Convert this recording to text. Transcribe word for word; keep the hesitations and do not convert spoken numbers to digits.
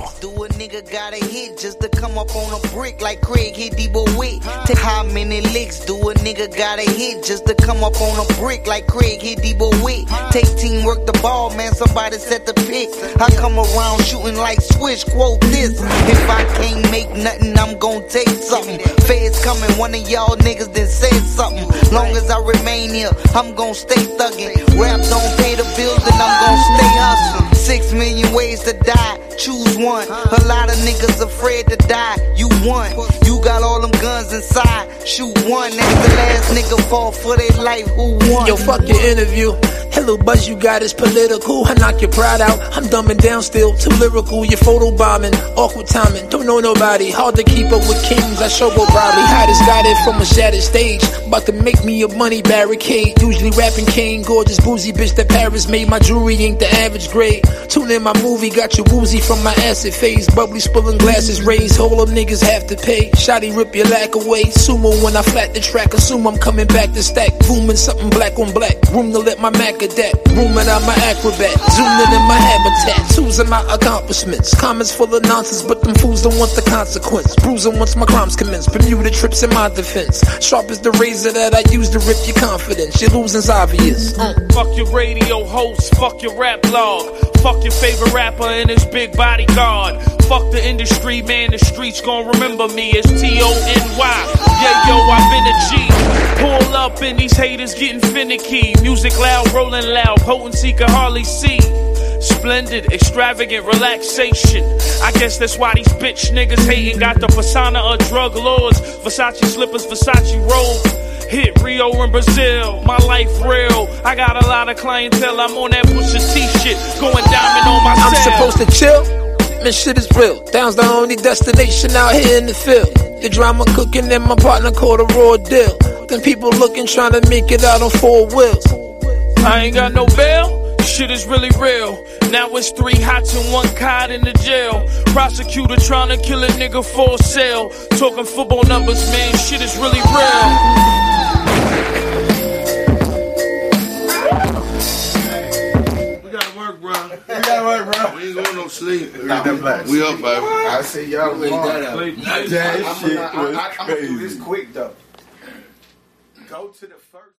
Do a nigga gotta hit just to come up on a brick like Craig hit Debo Witt? Take how many licks do a nigga gotta hit just to come up on a brick like Craig hit Debo Witt? Take teamwork the ball, man, somebody set the pick. I come around shooting like Swish, quote this: if I can't make nothing, I'm gon' take something. Feds coming, one of y'all niggas then said something. Long as I remain here, I'm gon' stay thuggin'. Rap don't pay the bills, then I'm gon' stay hustling. Six million ways to die, choose one. A lot of niggas afraid to die, you won. You got all them guns inside, shoot one. That's the last nigga fall for their life, who won? Yo, fuck your interview. Hello, buzz you got is political. I knock your pride out. I'm dumbing down still, too lyrical. You're photo bombing, awkward timing. Don't know nobody. Hard to keep up with kings. I showboat probably. Hottest got it from a shattered stage. About to make me a money barricade. Usually rapping Kane, gorgeous boozy bitch that Paris made. My jewelry ain't the average grade. Tune in my movie, got you woozy from my acid phase. Bubbly spilling glasses raised. All them niggas have to pay. Shotty rip your lack away. Sumo when I flat the track. Assume I'm coming back to stack. Booming something black on black. Room to let my Mac adapt. Rooming out my acrobat. Zooming in my habitat. Choosing my accomplishments. Comments full of nonsense, but them fools don't want the consequence. Bruising once my crimes commence. Bermuda trips in my defense. Sharp as the razor that I use to rip your confidence. Your losing's obvious. Uh. Fuck your radio host. Fuck your rap blog. Fuck your favorite rapper and his big bodyguard. Fuck the industry, man, the streets gon' remember me as T O N Y. Yeah, yo, I've been a G. Pull up and these haters getting finicky. Music loud, rolling loud, potency can hardly see. Splendid, extravagant relaxation. I guess that's why these bitch niggas hating. Got the persona of drug lords. Versace slippers, Versace robe. Hit Rio and Brazil, my life real. I got a lot of clientele, I'm on that Pusha T shit. Going diamond on my I'm cell. supposed to chill? Man, shit is real. Down's the only destination out here in the field. The drama cooking and my partner called a raw deal. Then people looking, trying to make it out on four wheels. I ain't got no bail. Shit is really real. Now it's three hots and one cod in the jail. Prosecutor trying to kill a nigga for sale. Talking football numbers, man, shit is really real. We gotta work, bro. We gotta work, bro. We ain't going no sleep. Nah, we, we up, baby. I see y'all wait that up. That shit was I'm gonna do this crazy. quick though. Go to the first.